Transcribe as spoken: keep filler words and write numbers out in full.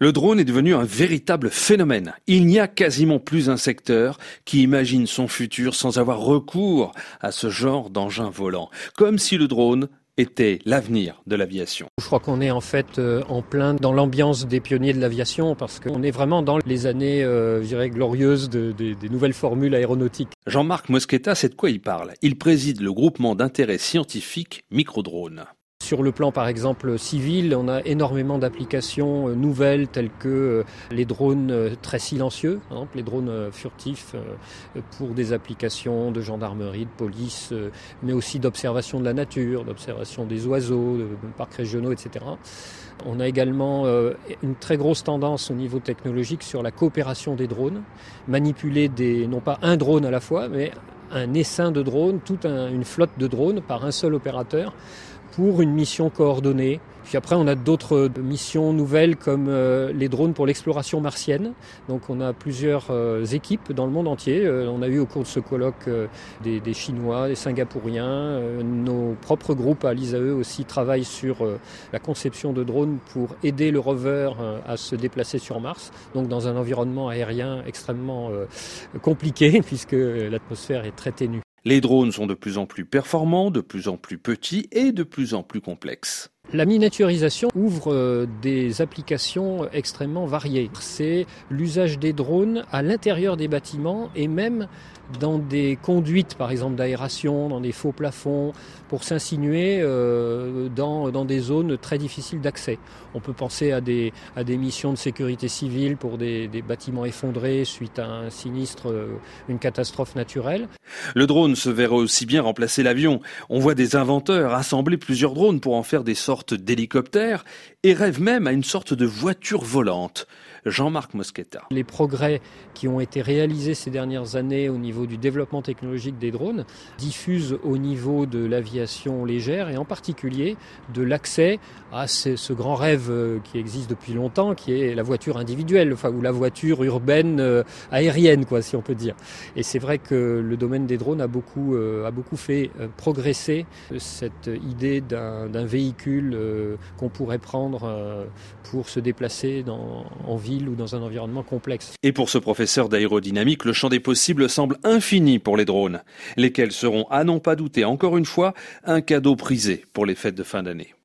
Le drone est devenu un véritable phénomène. Il n'y a quasiment plus un secteur qui imagine son futur sans avoir recours à ce genre d'engin volant. Comme si le drone était l'avenir de l'aviation. Je crois qu'on est en fait euh, en plein dans l'ambiance des pionniers de l'aviation parce qu'on est vraiment dans les années euh, je dirais, glorieuses de, de, des nouvelles formules aéronautiques. Jean-Marc Mosqueta sait de quoi il parle. Il préside le groupement d'intérêt scientifique Microdrone. Sur le plan par exemple civil, on a énormément d'applications nouvelles telles que les drones très silencieux, par exemple les drones furtifs pour des applications de gendarmerie, de police, mais aussi d'observation de la nature, d'observation des oiseaux, de parcs régionaux, et cetera. On a également une très grosse tendance au niveau technologique sur la coopération des drones, manipuler des, non pas un drone à la fois, mais un essaim de drones, toute un, une flotte de drones par un seul opérateur, pour une mission coordonnée. Puis après, on a d'autres missions nouvelles comme euh, les drones pour l'exploration martienne. Donc on a plusieurs euh, équipes dans le monde entier. Euh, on a eu au cours de ce colloque euh, des, des Chinois, des Singapouriens. Euh, nos propres groupes à l'I S A E aussi travaillent sur euh, la conception de drones pour aider le rover euh, à se déplacer sur Mars. Donc dans un environnement aérien extrêmement euh, compliqué puisque l'atmosphère est très ténue. Les drones sont de plus en plus performants, de plus en plus petits et de plus en plus complexes. La miniaturisation ouvre des applications extrêmement variées. C'est l'usage des drones à l'intérieur des bâtiments et même dans des conduites, par exemple d'aération, dans des faux plafonds, pour s'insinuer euh, dans, dans des zones très difficiles d'accès. On peut penser à des, à des missions de sécurité civile pour des, des bâtiments effondrés suite à un sinistre, euh, une catastrophe naturelle. Le drone se verrait aussi bien remplacer l'avion. On voit des inventeurs assembler plusieurs drones pour en faire des sortes d'hélicoptères et rêvent même à une sorte de voiture volante. Jean-Marc Mosqueta. Les progrès qui ont été réalisés ces dernières années au niveau du développement technologique des drones diffusent au niveau de l'aviation légère et en particulier de l'accès à ce, ce grand rêve qui existe depuis longtemps, qui est la voiture individuelle, enfin, ou la voiture urbaine euh, aérienne, quoi, si on peut dire. Et c'est vrai que le domaine des drones a beaucoup, euh, a beaucoup fait euh, progresser cette idée d'un, d'un véhicule euh, qu'on pourrait prendre euh, pour se déplacer dans, en ville ou dans un environnement complexe. Et pour ce professeur d'aérodynamique, le champ des possibles semble infini pour les drones, lesquels seront, à n'en pas douter encore une fois, un cadeau prisé pour les fêtes de fin d'année.